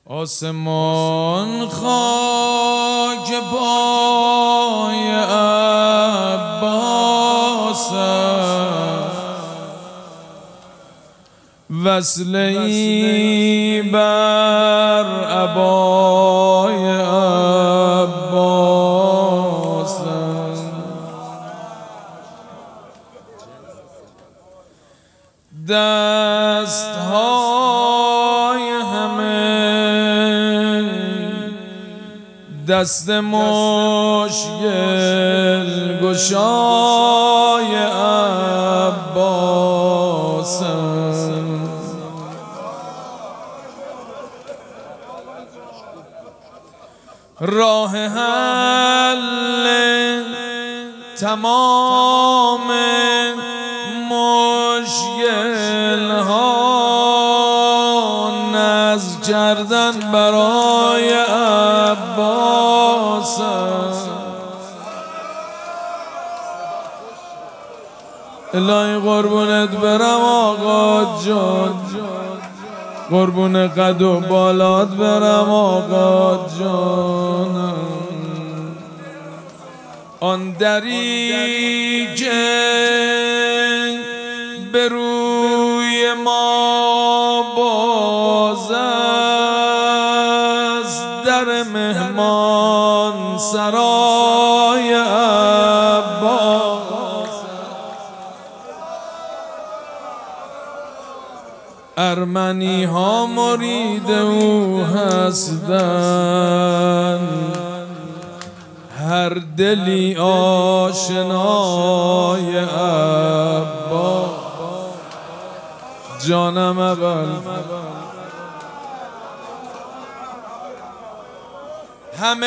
آسمان خاک پای عباس وصله‌ای بر عبای عباس دست‌های همه دست مشکل گشای عباس راه حل تمام مشکل ها نزد کردن برای عباس الهی قربونت برم آقا جان، قربون قد و بالات برم آقا جان. آن دری که به روی ما باز است در مهمان سرای عباس ارمنی ها مرید او هستند هر دلی آشنای عباس جانم اول همه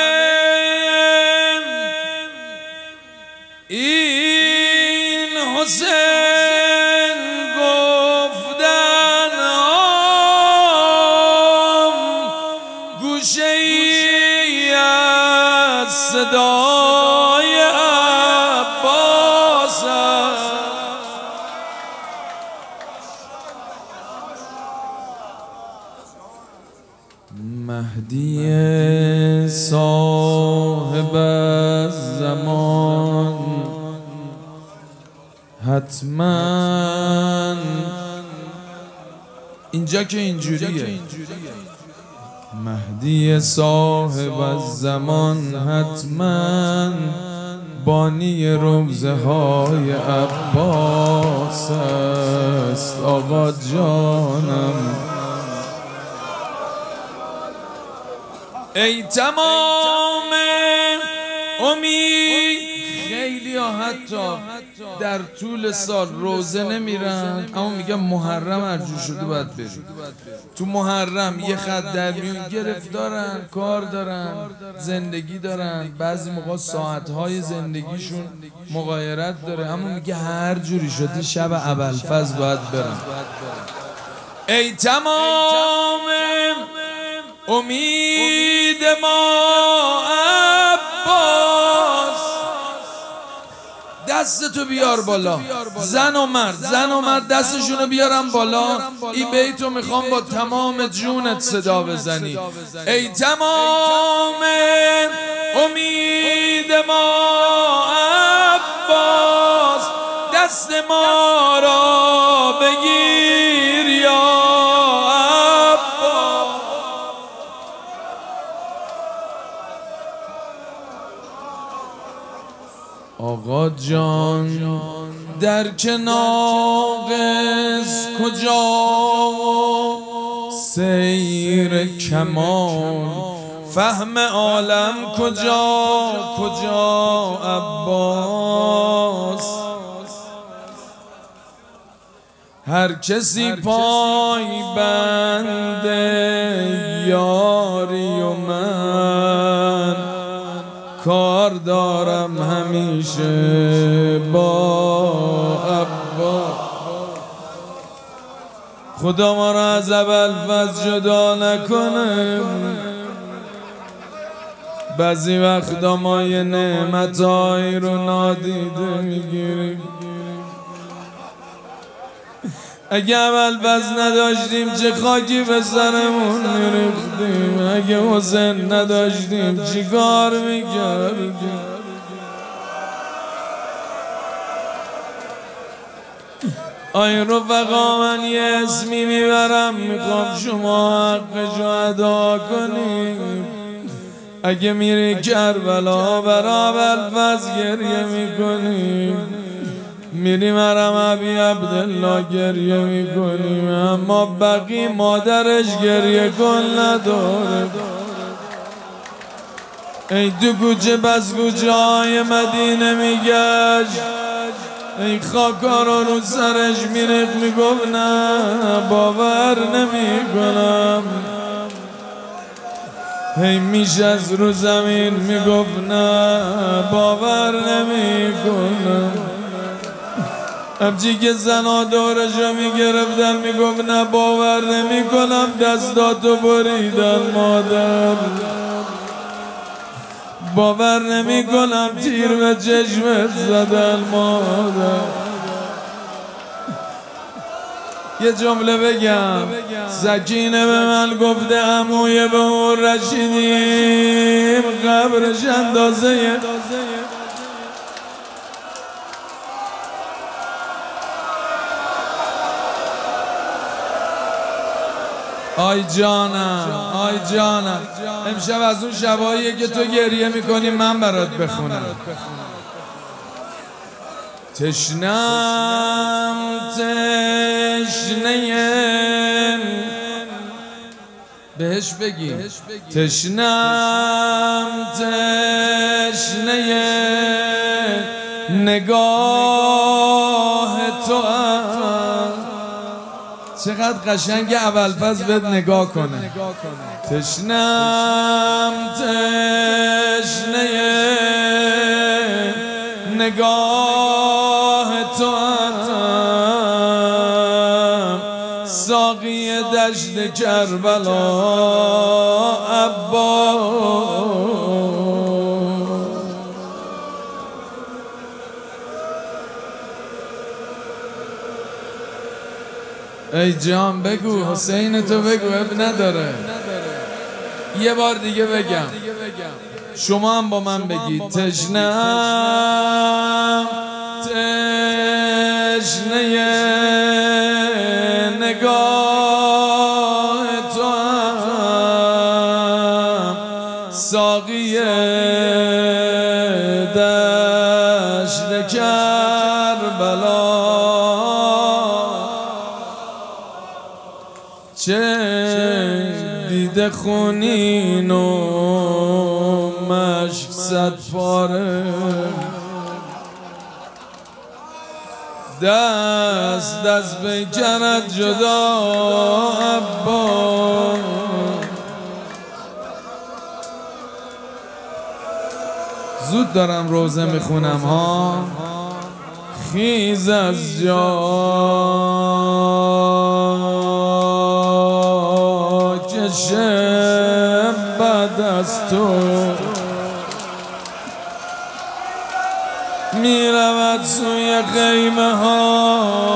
این حسین گفتن گوشه ای از صدای عباس مهدی صاحب الزمان حتما اینجا که اینجوریه مهدی صاحب الزمان حتما بانی روزه های عباس است آقا جانم. ای تمام امید خیلی ها حتی در طول سال روزه نمیرن اما میگن محرم ارجو شده باید بریم تو محرم یه خط در میون گرفتارن کار دارن زندگی دارن بعضی موقع ساعتهای زندگیشون مغایرت داره اما میگه هر جوری شده شب ابوالفضل باید برن. ای تمام امید ما عباس دستتو بیار بالا زن و مرد دستشونو بیارم بالا این بیتو میخوام با تمام جونت صدا بزنی. ای تمام امید ما عباس دست ما را بگیر یا آقا جان در که ناقص کجا سیر کمان فهم عالم کجا عباس هر کسی پای بند یاری و من کار دارم همیشه با عباس خدا ما را از ابوالفضل جدا نکنه بعضی وقتا ما یه نعمتایی رو نادیده میگیریم اگه ابوالفضل نداشتیم چه خاکی به سرمون میریختیم، اگه حسین نداشتیم چی کار میکردیم. آی رفقا من یه اسمی میبرم، میخوام شما حقشو ادا کنیم. اگه میری کربلا برا ابوالفضل گریه میکنیم، میریم حرم ابی عبدالله گریه میکنیم، اما بقی مادرش گریه کن نداره. ای تو کوچه بس کوچه های مدینه میگشت، ای خاکارا رو سرش میرد، میگفت نه باور نمیکنم. هی میشست رو زمین میگفت نه باور نمیکنم. همچی که زنا دورشو میگرفتن میگفت نه باور نمیکنم، دستاتو بریدن مادر، باور نمیکنم تیر به چشمت زدن مادر. یه جمله بگم، سکینه به من گفته عموی به اون رشیدیم قبرش اندازه آی جانم، آی جانم. امشب از اون شباییه که تو گریه میکنی من برات بخونم. تشنم تشنه بهش بگی، تشنم تشنه نگاه تو. چقدر قشنگ ابوالفضل بهت نگاه کنه. تشنم تشنه نگاه تو، ساقی دشت کربلا عباس. ای جان بگو، حسین تو بگو، اب نداره. یه بار دیگه بگم، شما هم با من بگید. تشنم تشنه نگاه تو، ساقی دشت کربلا. چه دیده خونین و مشک صد پاره، دست دست بیچرد جدا عباس. زود دارم روزه میخونم ها. خیز از جا کشم بعد از تو، میرود سوی خیمه ها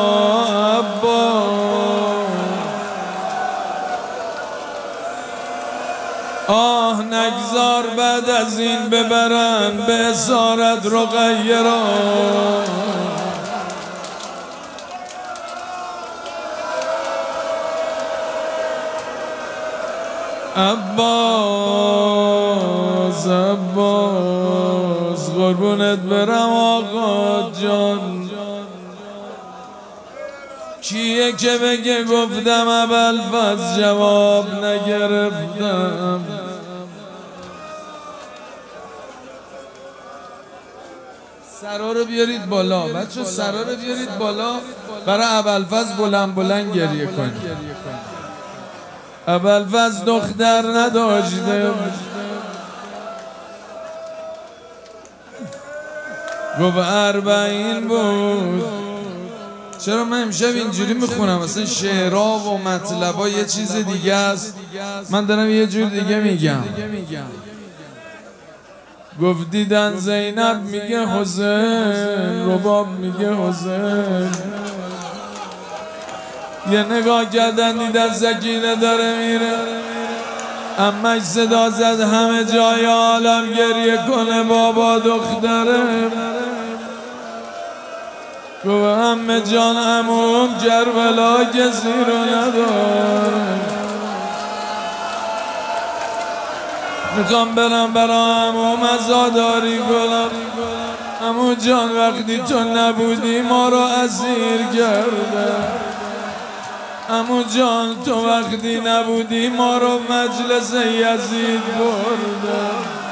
عباس. آه نگذار بعد از این ببرن به اسارت رقیه را. عباس عباس قربونت برم آقا جان. کیه که بگه گفتم ابوالفضل جواب نگرفتم. سرا رو بیارید بالا بچه، سرا رو بیارید بالا برای ابوالفضل بلند بلند گریه کنید. ابوالفضل دختر نداشته، گفت 40 بود. چرا من امشب اینجوری میخونم؟ اصلا شعرها و مطلبا یه چیز دیگه است، من دارم یه جور دیگه میگم. گفت دیدن زینب میگه حسین، رباب میگه حسین. یه نگاه کردن دیدن سکینه داره میره، امش صدا زد همه جای عالم گریه کنه بابا دختره. گفت همه جان عموم کربلا کسی رو نداره، میخوام برم برا عموم عزاداری کنم. عمو جان وقتی تو نبودی ما رو اسیر کرده، عمو جان تو وقتی نبودی ما رو مجلس یزید برده.